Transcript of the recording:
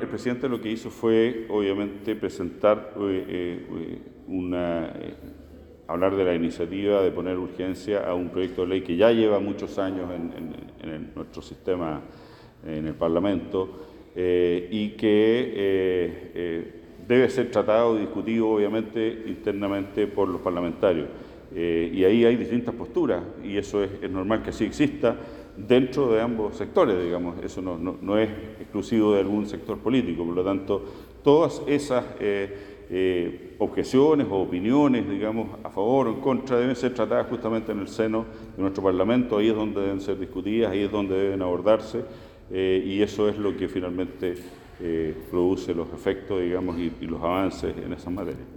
el presidente lo que hizo fue, obviamente, presentar hablar de la iniciativa de poner urgencia a un proyecto de ley que ya lleva muchos años en nuestro sistema, en el Parlamento, y que debe ser tratado y discutido, obviamente, internamente por los parlamentarios. Y ahí hay distintas posturas, y eso es normal que así exista dentro de ambos sectores, digamos. Eso no es exclusivo de algún sector político. Por lo tanto, todas esas objeciones o opiniones, digamos, a favor o en contra, deben ser tratadas justamente en el seno de nuestro Parlamento. Ahí es donde deben ser discutidas, ahí es donde deben abordarse, y eso es lo que finalmente produce los efectos, digamos, y los avances en esas materias.